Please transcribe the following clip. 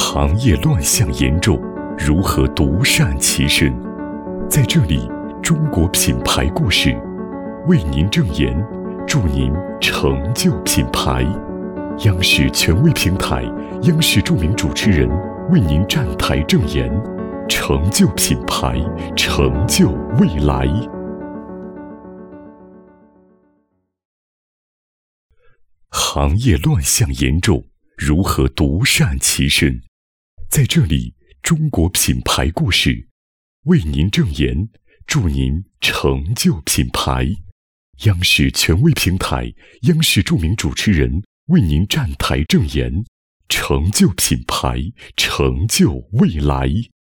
行业乱象严重，如何独善其身？在这里，中国品牌故事为您证言，助您成就品牌。央视权威平台，央视著名主持人为您站台证言，成就品牌，成就未来。行业乱象严重，如何独善其身？在这里，中国品牌故事为您证言，助您成就品牌。央视权威平台，央视著名主持人为您站台证言，成就品牌，成就未来。